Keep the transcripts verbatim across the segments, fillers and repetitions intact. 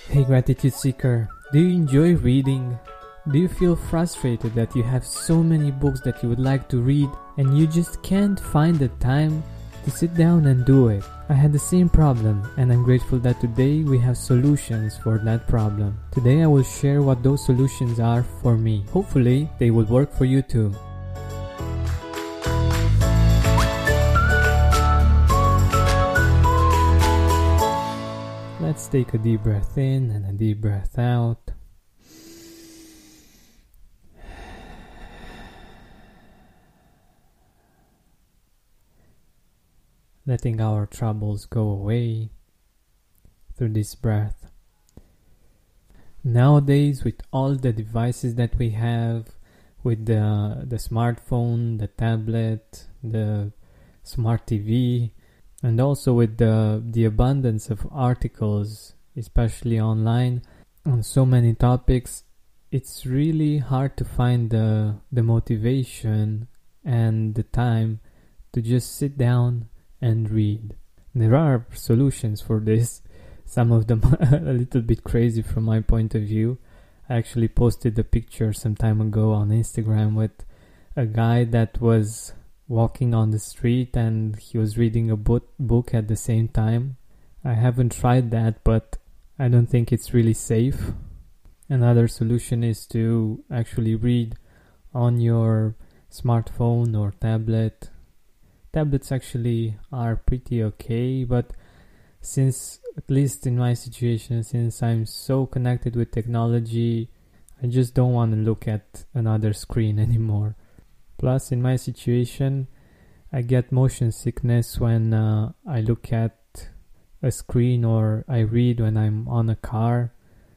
Hey Gratitude Seeker, do you enjoy reading? Do you feel frustrated that you have so many books that you would like to read and you just can't find the time to sit down and do it? I had the same problem and I'm grateful that today we have solutions for that problem. Today I will share what those solutions are for me. Hopefully they will work for you too. Let's take a deep breath in and a deep breath out. Letting our troubles go away through this breath. Nowadays, with all the devices that we have, with the, the smartphone, the tablet, the smart T V, and also with the, the abundance of articles, especially online, on so many topics, it's really hard to find the, the motivation and the time to just sit down and read. There are solutions for this, some of them a little bit crazy from my point of view. I actually posted a picture some time ago on Instagram with a guy that was walking on the street and he was reading a book book at the same time. I haven't tried that, but I don't think it's really safe. Another solution is to actually read on your smartphone or tablet. Tablets actually are pretty okay, but since, at least in my situation, since I'm so connected with technology, I just don't want to look at another screen anymore. Plus, in my situation, I get motion sickness when uh, I look at a screen or I read when I'm on a car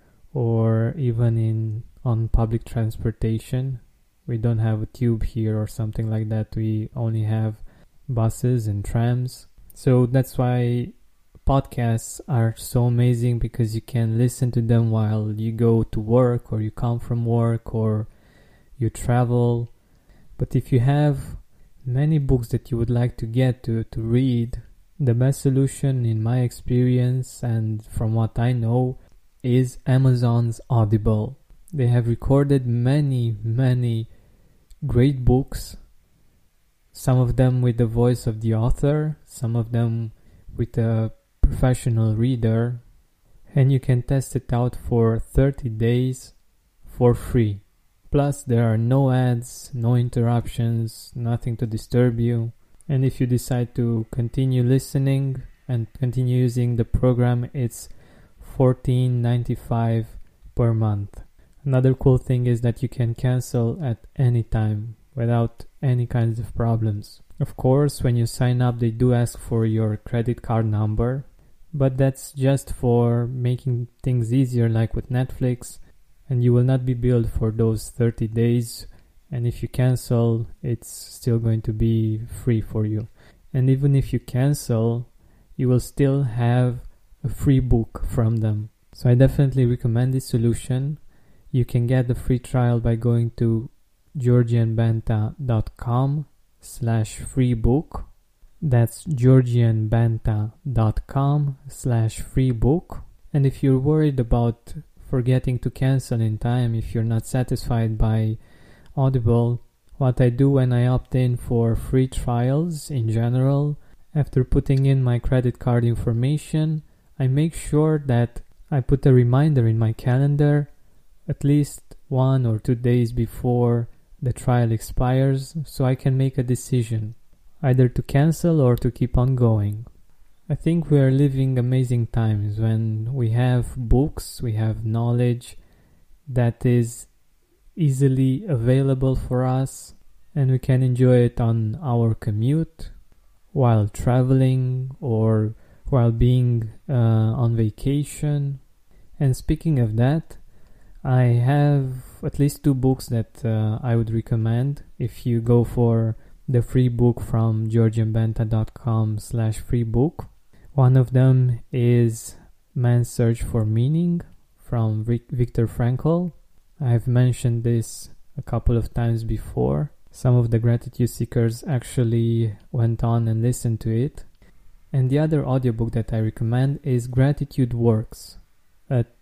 or even in on public transportation. We don't have a tube here or something like that. We only have buses and trams. So that's why podcasts are so amazing, because you can listen to them while you go to work or you come from work or you travel. But if you have many books that you would like to get to, to read, the best solution in my experience and from what I know is Amazon's Audible. They have recorded many, many great books, some of them with the voice of the author, some of them with a professional reader, and you can test it out for thirty days for free. Plus, there are no ads, no interruptions, nothing to disturb you. And if you decide to continue listening and continue using the program, it's fourteen ninety-five per month. Another cool thing is that you can cancel at any time without any kinds of problems. Of course, when you sign up, they do ask for your credit card number, but that's just for making things easier, like with Netflix. And you will not be billed for those thirty days, and if you cancel, it's still going to be free for you. And even if you cancel, you will still have a free book from them. So I definitely recommend this solution. You can get the free trial by going to georgianbanta.com slash free book. That's georgianbanta.com slash free book. And if you're worried about forgetting to cancel in time, if you're not satisfied by Audible, what I do when I opt in for free trials in general, after putting in my credit card information, I make sure that I put a reminder in my calendar at least one or two days before the trial expires, so I can make a decision either to cancel or to keep on going. I think we are living amazing times when we have books, we have knowledge that is easily available for us, and we can enjoy it on our commute, while traveling, or while being uh, on vacation. And speaking of that, I have at least two books that uh, I would recommend if you go for the free book from georgianbanta.com slash free book. One of them is Man's Search for Meaning from Viktor Frankl. I've mentioned this a couple of times before. Some of the Gratitude Seekers actually went on and listened to it. And the other audiobook that I recommend is Gratitude Works, a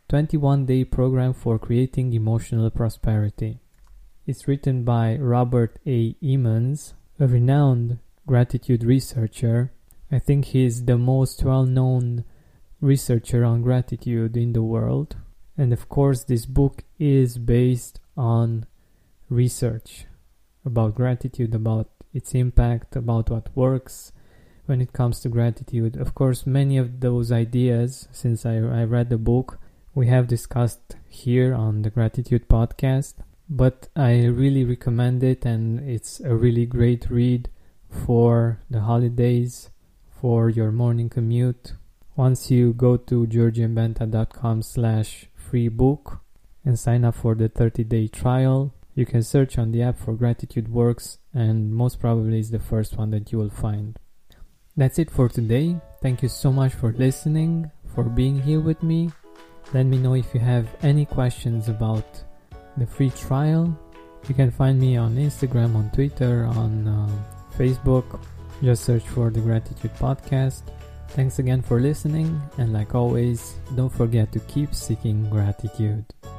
twenty-one day program for creating emotional prosperity. It's written by Robert A. Emmons, a renowned gratitude researcher. I think he's the most well-known researcher on gratitude in the world. And of course, this book is based on research about gratitude, about its impact, about what works when it comes to gratitude. Of course, many of those ideas, since I, I read the book, we have discussed here on the Gratitude Podcast. But I really recommend it, and it's a really great read for the holidays, for your morning commute. Once you go to georgianbenta.com slash free book and sign up for the thirty day trial, you can search on the app for Gratitude Works, and most probably it's the first one that you will find. That's it for today. Thank you so much for listening, for being here with me. Let me know if you have any questions about the free trial. You can find me on Instagram, on Twitter, on uh, Facebook. Just search for the Gratitude Podcast. Thanks again for listening, and like always, don't forget to keep seeking gratitude.